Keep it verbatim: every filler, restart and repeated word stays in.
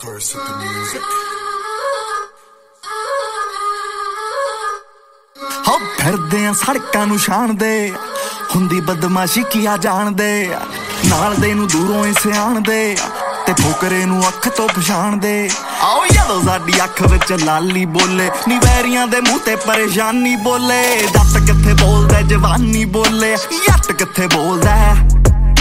ਹੋ ਫਿਰਦੇ ਆ ਸੜਕਾਂ ਨੂੰ ਛਾਣਦੇ ਹੁੰਦੀ ਬਦਮਾਸ਼ੀ ਕੀਆ ਜਾਣਦੇ ਨਾਲ ਦੇ ਨੂੰ ਦੂਰੋਂ ਹੀ ਸਿਆਣਦੇ ਤੇ ਫੁਕਰੇ ਨੂੰ ਅੱਖ ਤੋਂ ਪਛਾਣਦੇ ਆਓ ਜਦੋਂ ਸਾਡੀ ਅੱਖ ਵਿੱਚ ਲਾਲੀ ਬੋਲੇ ਨੀ ਵੈਰੀਆਂ ਦੇ ਮੂੰਹ ਤੇ ਪਰੇਸ਼ਾਨੀ ਬੋਲੇ ਜੱਟ ਕਿੱਥੇ ਬੋਲਦਾ ਜਵਾਨੀ ਬੋਲੇ ਜੱਟ ਕਿੱਥੇ ਬੋਲਦਾ